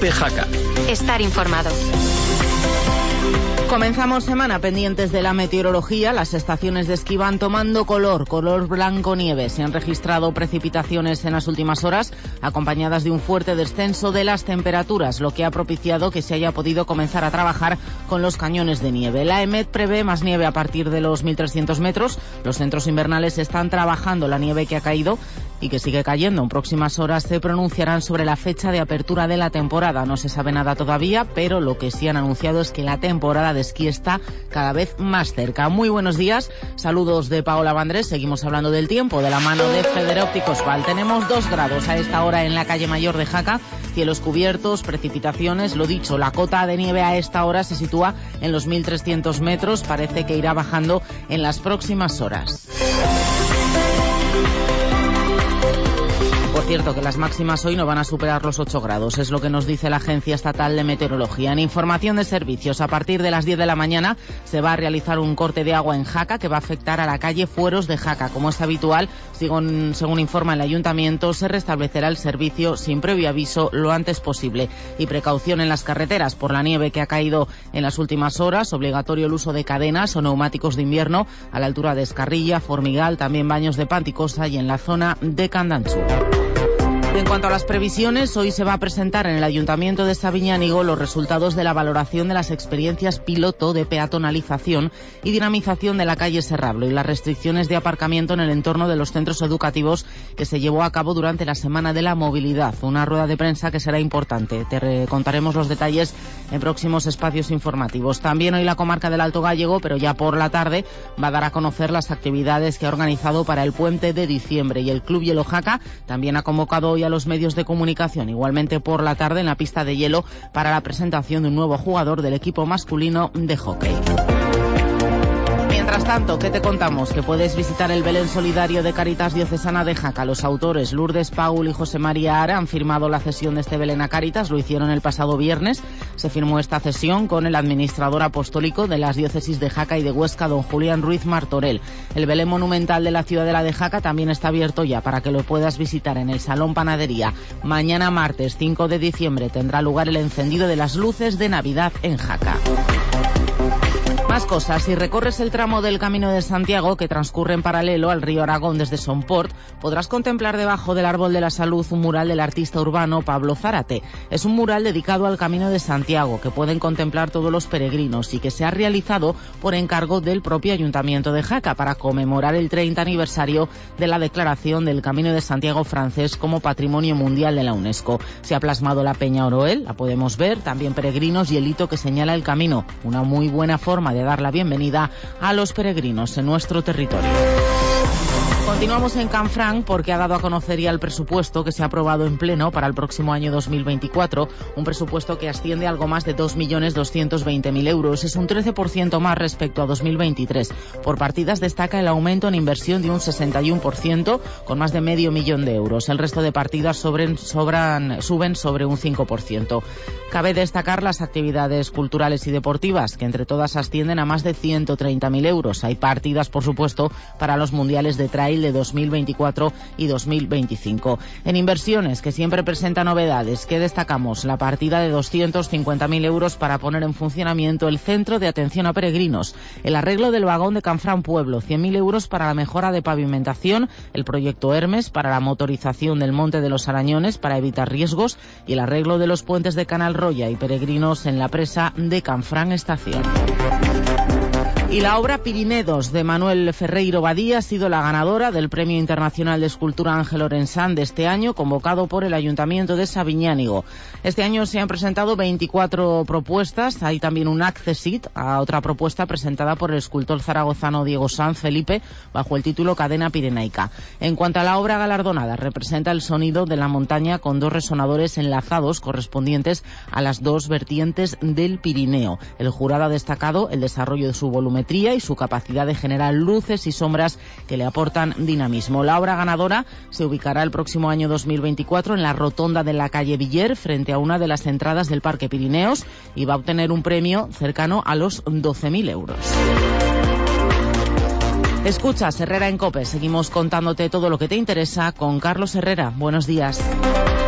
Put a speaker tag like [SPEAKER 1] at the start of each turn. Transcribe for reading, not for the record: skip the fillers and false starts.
[SPEAKER 1] COPE Jaca.
[SPEAKER 2] Estar informado.
[SPEAKER 3] Comenzamos semana pendientes de la meteorología. Las estaciones de esquí van tomando color blanco nieve. Se han registrado precipitaciones en las últimas horas, acompañadas de un fuerte descenso de las temperaturas, lo que ha propiciado que se haya podido comenzar a trabajar con los cañones de nieve. La EMET prevé más nieve a partir de los 1.300 metros. Los centros invernales están trabajando la nieve que ha caído y que sigue cayendo. En próximas horas se pronunciarán sobre la fecha de apertura de la temporada. No se sabe nada todavía, pero lo que sí han anunciado es que la temporada de esquí está cada vez más cerca. Muy buenos días, saludos de Paola Vandrés. Seguimos hablando del tiempo de la mano de Federópticos Val. Tenemos 2 grados a esta hora en la calle Mayor de Jaca, cielos cubiertos, precipitaciones. Lo dicho, la cota de nieve a esta hora se sitúa en los 1.300 metros. Parece que irá bajando en las próximas horas. Por cierto, que las máximas hoy no van a superar los 8 grados, es lo que nos dice la Agencia Estatal de Meteorología. En información de servicios, a partir de las 10 de la mañana se va a realizar un corte de agua en Jaca que va a afectar a la calle Fueros de Jaca. Como es habitual, según informa el Ayuntamiento, se restablecerá el servicio sin previo aviso lo antes posible. Y precaución en las carreteras por la nieve que ha caído en las últimas horas. Obligatorio el uso de cadenas o neumáticos de invierno a la altura de Escarrilla, Formigal, también Baños de Panticosa y en la zona de Candanchú. En cuanto a las previsiones, hoy se va a presentar en el Ayuntamiento de Sabiñánigo los resultados de la valoración de las experiencias piloto de peatonalización y dinamización de la calle Serrablo y las restricciones de aparcamiento en el entorno de los centros educativos que se llevó a cabo durante la Semana de la Movilidad. Una rueda de prensa que será importante. Te contaremos los detalles en próximos espacios informativos. También hoy la comarca del Alto Gállego, pero ya por la tarde, va a dar a conocer las actividades que ha organizado para el puente de diciembre. Y el Club Hielo Jaca también ha convocado hoy a los medios de comunicación, igualmente por la tarde en la pista de hielo, para la presentación de un nuevo jugador del equipo masculino de hockey. Mientras tanto, ¿qué te contamos? Que puedes visitar el Belén Solidario de Cáritas Diocesana de Jaca. Los autores Lourdes Paul y José María Ara han firmado la cesión de este Belén a Cáritas. Lo hicieron el pasado viernes. Se firmó esta cesión con el administrador apostólico de las diócesis de Jaca y de Huesca, don Julián Ruiz Martorell. El Belén monumental de la Ciudadela de Jaca también está abierto ya para que lo puedas visitar en el Salón Panadería. Mañana martes 5 de diciembre tendrá lugar el encendido de las luces de Navidad en Jaca. Más cosas. Si recorres el tramo del Camino de Santiago que transcurre en paralelo al río Aragón desde Somport, podrás contemplar debajo del Árbol de la Salud un mural del artista urbano Pablo Zárate. Es un mural dedicado al Camino de Santiago que pueden contemplar todos los peregrinos y que se ha realizado por encargo del propio Ayuntamiento de Jaca para conmemorar el 30 aniversario de la declaración del Camino de Santiago francés como Patrimonio Mundial de la UNESCO. Se ha plasmado la Peña Oroel, la podemos ver, también peregrinos y el hito que señala el camino. Una muy buena forma de dar la bienvenida a los peregrinos en nuestro territorio. Continuamos en Canfranc porque ha dado a conocer ya el presupuesto que se ha aprobado en pleno para el próximo año 2024, un presupuesto que asciende a algo más de 2.220.000 euros. Es un 13% más respecto a 2023. Por partidas destaca el aumento en inversión de un 61%, con más de medio millón de euros. El resto de partidas suben sobre un 5%. Cabe destacar las actividades culturales y deportivas, que entre todas ascienden a más de 130.000 euros. Hay partidas, por supuesto, para los mundiales de trail de 2024 y 2025. En inversiones, que siempre presenta novedades, ¿qué destacamos? La partida de 250.000 euros para poner en funcionamiento el centro de atención a peregrinos, el arreglo del vagón de Canfranc Pueblo, 100.000 euros para la mejora de pavimentación, el proyecto Hermes para la motorización del Monte de los Arañones para evitar riesgos y el arreglo de los puentes de Canal Roya y peregrinos en la presa de Canfranc Estación. Y la obra Pirinedos de Manuel Ferreiro Badía ha sido la ganadora del Premio Internacional de Escultura Ángel Orensán de este año, convocado por el Ayuntamiento de Sabiñánigo. Este año se han presentado 24 propuestas. Hay también un accessit a otra propuesta presentada por el escultor zaragozano Diego Sanz Felipe bajo el título Cadena Pirenaica. En cuanto a la obra galardonada, representa el sonido de la montaña con 2 resonadores enlazados correspondientes a las 2 vertientes del Pirineo. El jurado ha destacado el desarrollo de su volumetría y su capacidad de generar luces y sombras que le aportan dinamismo. La obra ganadora se ubicará el próximo año 2024 en la rotonda de la calle Villar, frente a una de las entradas del Parque Pirineos, y va a obtener un premio cercano a los 12.000 euros. Escuchas Herrera en COPE. Seguimos contándote todo lo que te interesa con Carlos Herrera. Buenos días.